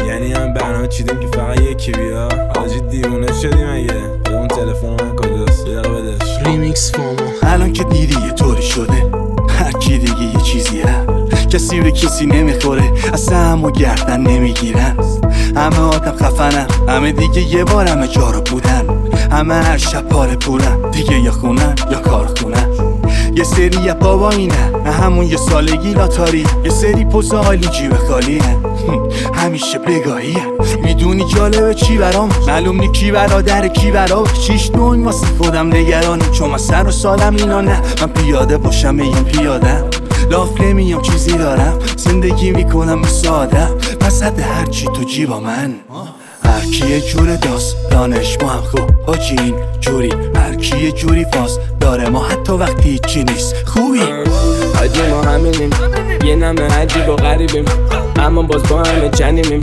یعنی هم برنامه چیدیم که فقط یکی بیا. حاجی دیوونه شدی مگه؟ اون تلفن من کجاست؟ یه دقیقه بدش. ریمیکس فامو. الان که دیدی یه طوری شده، هر کی دیگه یه چیزیه، کسی به کسی نمیخوره، اصلا همو گردن نمیگیرن. همه آدم خفنن، همه دیگه یه بار همه جا رو بودن، همه هر شب پاره پولن، دیگه یا خونن یا کارخونن. یه سری یه بابا اینه، همون یه سالگی لاتاری، یه سری پوز عالی جیب خالیه، همیشه بگاهیه. میدونی جالبه چی برام؟ معلوم نی کی برادر کی برا، چیش دون واسه خودم نگرانم، چون من سر و سالم اینا نه. من پیاده باشم میگم پیادم، لاف نمیام چیزی دارم، زندگی میکنم ساده، پس حد هرچی تو جیبا من. هر کی یه جور دانش ما هم خوب حاجی این جوری، هر کی یه جوری فاز داره ما حتی وقتی هیچی نیست خوبی. حاجی ما همینیم، یه نمه عجیب و غریبیم، اما باز با همه جنیمیم.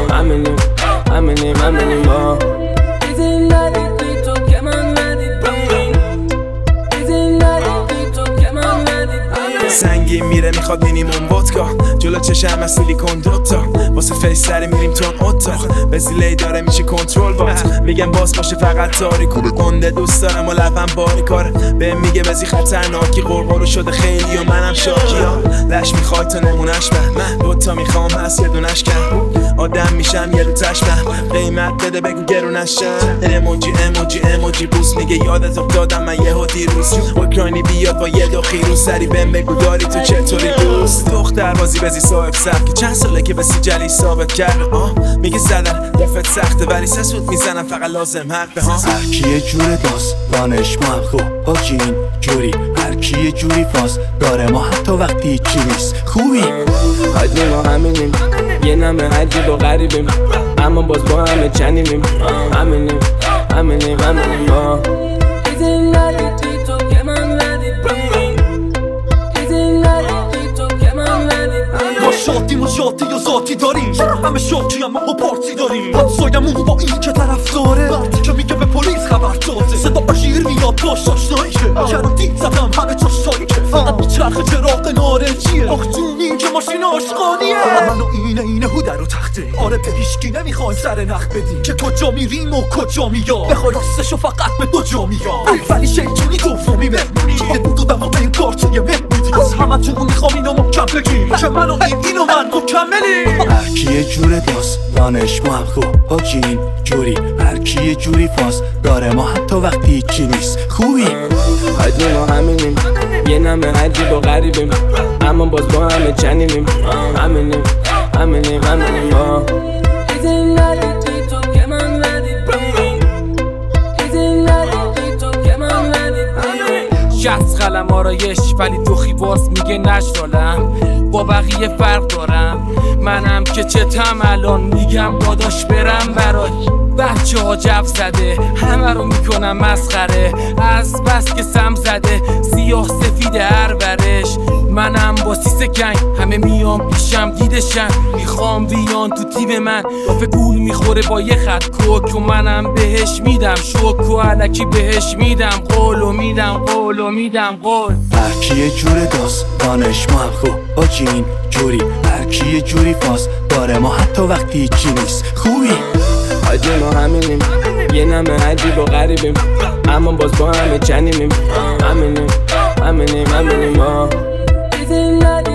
همینیم ما. سنگین میره میخواد مینیموم ودکا، جلو چشم سیلیکون دوتا، واسه فیس سری میریم تون اتاق، بزیلی داره میشه کنترل بات. میگم باز باشه فقط تاریکو گنده دوست دارم و لبم باری کاره، بهم میگه بزی خطرناکی، قرقرو شده خیلی و منم شاکی ها. لش میخوای تا نمونش من دوتا میخوام هست یه دونش کن، آدم میشم یه رو تشمه، قیمت بده بگو گرونش شم. اموجی بوس میگه یادت افتادم من یهو دیروز، اوکراینی بیاد با یه دو خیروز، سری بهم بگو داری تو چطوری دوست. دختر بازی بزی صاحب سبک، چند ساله که بسی جلی ثابت کرد. میگه زدن دفت سخته ولی سسود میزنم، فقط لازم حق به ها. هر کی یه جور دانش ما هم خوب حاجی این جوری، هر کی یه جوری فاز داره ما حتی وقتی هیچی نیست خوبی. حاجی ما همینیم، یه نمه عجیب و غریبیم، اما باز با همه جنیمیم. همینیم ما. ما شادیم و جادی و ذاتی داریم، همه شاکی هم و پارتی داریم، همسایمون با این که طرف داره، وقتی که میگه به پلیس خبر داده، صدا شیر میاد باش آشنایی که کرو دید زدم همه جاش تاریکه، فقط میچرخه چراغ نارنجیه، آخ جونی که ماشین عاشقانیه. من و اینه هودر و تخته، آره به هیچکی نمیخوایم سر نخ بدیم که کجا میریم و کجا میاد، بخوای راستشو فقط به دو جا میاد، ولی شیطونی دومی مهمونی یه دودو دماغ این کار توی مهمونی، از همه تون میخوام اینو محکم بگیم که من و اینو من مکملی. هر کی یه جور دانش ما هم خوب حاجی این جوری، هر کی یه جوری فاز داره ما حتی وقتی هیچی نیست خوبی. حاجی ما همینیم، یه نمه عجیب و غریبیم، اما باز با همه جنیمیم. همینیم ما. شخص قلم آرایش ولی دوخی باز میگه نشرالم، با بقیه فرق دارم، منم که چتم الان میگم داداش برم برای بچه ها جف زده، همه رو میکنم مسخره، از بس که سم زده سیاه سفید هر ورش، منم با سیس گنگ همه میام پیشم دیدشن، میخوام بیان تو تیم من، دافه گول میخوره با یه خط کوک و منم بهش میدم شوک و علکی بهش میدم قول. هر کی یه جور دانش ما هم خوب حاجی این جوری، هر کی یه جوری فاز داره ما حتی وقتی هیچی نیست خوبی. حاجی ما همینیم، یه نمه عجیب و غریبیم، اما باز با همه جنیمیم. همینیم ما.